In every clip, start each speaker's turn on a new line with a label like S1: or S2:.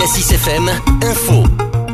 S1: Cassis FM Info.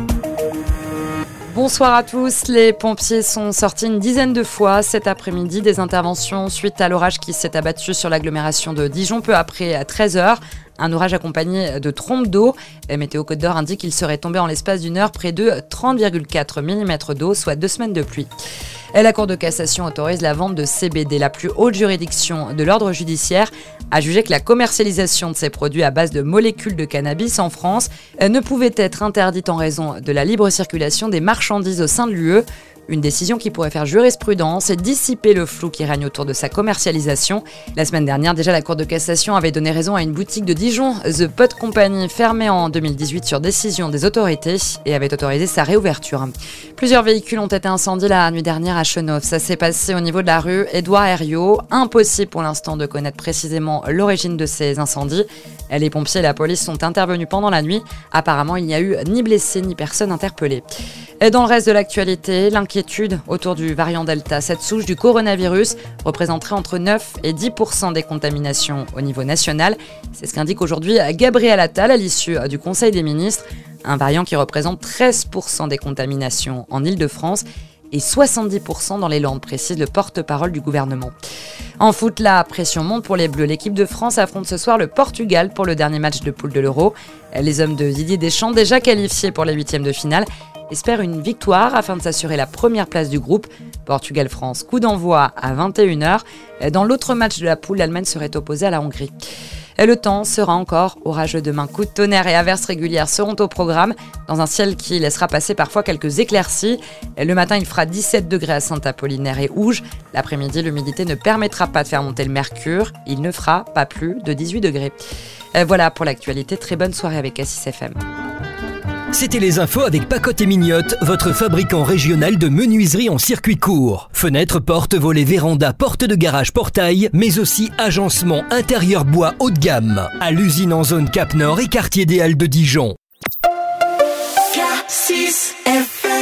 S2: Bonsoir à tous, les pompiers sont sortis une dizaine de fois cet après-midi, des interventions suite à l'orage qui s'est abattu sur l'agglomération de Dijon peu après 13h. Un orage accompagné de trompes d'eau. Météo Côte d'Or indique qu'il serait tombé en l'espace d'une heure près de 30,4 mm d'eau, soit 2 semaines de pluie. Et la Cour de cassation autorise la vente de CBD. La plus haute juridiction de l'ordre judiciaire a jugé que la commercialisation de ces produits à base de molécules de cannabis en France ne pouvait être interdite en raison de la libre circulation des marchandises au sein de l'UE. Une décision qui pourrait faire jurisprudence et dissiper le flou qui règne autour de sa commercialisation. La semaine dernière, déjà, la Cour de cassation avait donné raison à une boutique de Dijon, The Pot Company, fermée en 2018 sur décision des autorités et avait autorisé sa réouverture. Plusieurs véhicules ont été incendiés la nuit dernière à Chenôve. Ça s'est passé au niveau de la rue Édouard Herriot. Impossible pour l'instant de connaître précisément l'origine de ces incendies. Les pompiers et la police sont intervenus pendant la nuit. Apparemment, il n'y a eu ni blessés ni personne interpellée. Et dans le reste de l'actualité, l'inquiétude autour du variant Delta. Cette souche du coronavirus représenterait entre 9 et 10% des contaminations au niveau national. C'est ce qu'indique aujourd'hui Gabriel Attal à l'issue du Conseil des ministres. Un variant qui représente 13% des contaminations en Île-de-France et 70% dans les Landes, précise le porte-parole du gouvernement. En foot, la pression monte pour les Bleus. L'équipe de France affronte ce soir le Portugal pour le dernier match de poule de l'Euro. Les hommes de Didier Deschamps, déjà qualifiés pour les huitièmes de finale, espèrent une victoire afin de s'assurer la première place du groupe. Portugal-France, coup d'envoi à 21h. Dans l'autre match de la poule, l'Allemagne serait opposée à la Hongrie. Le temps sera encore orageux demain. Coups de tonnerre et averses régulières seront au programme, dans un ciel qui laissera passer parfois quelques éclaircies. Le matin, il fera 17 degrés à Saint-Apollinaire et Ouge. L'après-midi, l'humidité ne permettra pas de faire monter le mercure. Il ne fera pas plus de 18 degrés. Voilà pour l'actualité. Très bonne soirée avec Cassis FM.
S1: C'était les infos avec Pacotte et Mignotte, votre fabricant régional de menuiserie en circuit court. Fenêtres, portes, volets, vérandas, portes de garage, portail, mais aussi agencement intérieur bois haut de gamme. À l'usine en zone Cap Nord et quartier des Halles de Dijon.
S3: Cassis FM.